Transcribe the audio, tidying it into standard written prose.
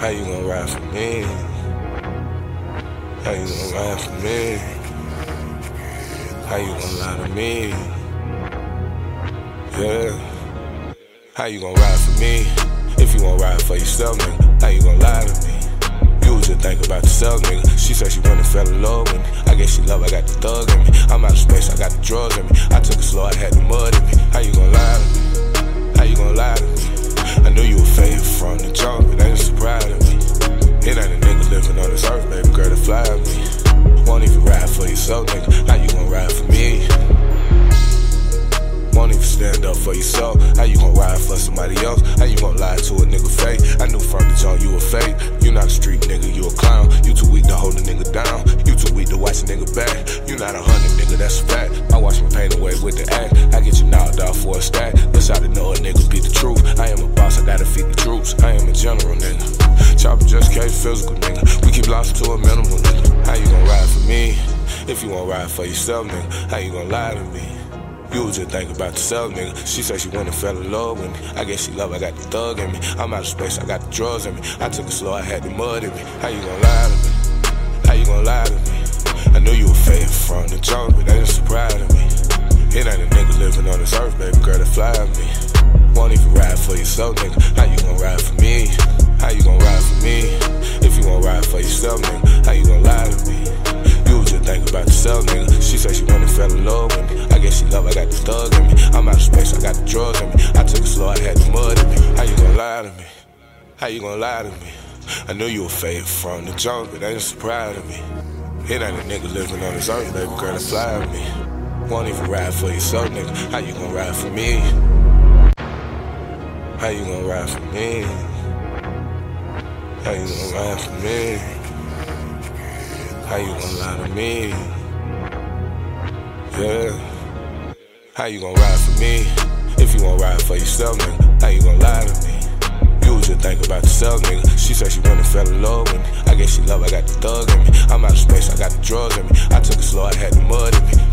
How you gon' ride for me? How you gon' ride for me? How you gon' lie to me? Yeah. How you gon' ride for me? If you won't ride for yourself, nigga, how you gon' lie to me? You was just think about yourself, nigga. She said she wanna fell in love with me. I guess she love, I got the thug in me. I'm out of space, I got the drugs in me. I took it slow, I had the mud in me. How you gon' lie to me? How you gon' lie to me? I knew you were faded from the jump, it ain't a surprise to me. It ain't a nigga living on this earth, baby girl, to fly with me. Won't even ride for yourself, nigga. How you gon' ride for me? Won't even stand up for yourself. How you gon' ride for somebody else? How you gon' lie to a nigga fake? I knew from the jump you a fake. You not a street nigga, you a clown. You too weak to hold a nigga down. You too weak to watch a nigga back. You not 100, nigga, that's a fact. I watch my pain away with the act. I get you knocked out for a stack. That's how to know a nigga beat the truth. I am a boss, I gotta feed the troops. I am a general, nigga. Chopper just came physical, nigga. We keep losses to a minimal, nigga. How you gon' ride for me? If you won't ride for yourself, nigga, how you gon' lie to me? You was just thinking about yourself, nigga. She said she wanna fell in love with me. I guess she love, I got the thug in me. I'm out of space, I got the drugs in me. I took it slow, I had the mud in me. How you gon' lie to me? How you gon' lie to me? I knew you were faded from the jump, it ain't a surprise to me. It ain't a nigga living on this earth, baby girl, to fly with me. Won't even ride for yourself, nigga. How you gon' ride for me? How you gon' ride for me? If you won't ride for yourself, nigga, how you gon' lie to me? You was just thinking about yourself, nigga. She said she wanna fell in love with me. I guess she love, I got the thug in me. I'm out of space, I got the drugs in me. I took it slow, I had the mud in me. How you gon' lie to me? How you gon' lie to me? I knew you were faded from the jump, it ain't a surprise to me. It ain't a nigga living on this earth, baby girl, to fly with me. Won't even ride for yourself, nigga. How you gon' ride for me? How you gon' ride for me? How you gon' ride for me? How you gon' lie to me? Yeah. How you gon' ride for me? If you won't ride for yourself, nigga, how you gon' lie to me? You was just thinking about yourself, nigga. She said she wanna fell in love with me. I guess she love, I got the thug in me. I'm out of space, I got the drugs in me. I took it slow, I had the mud in me.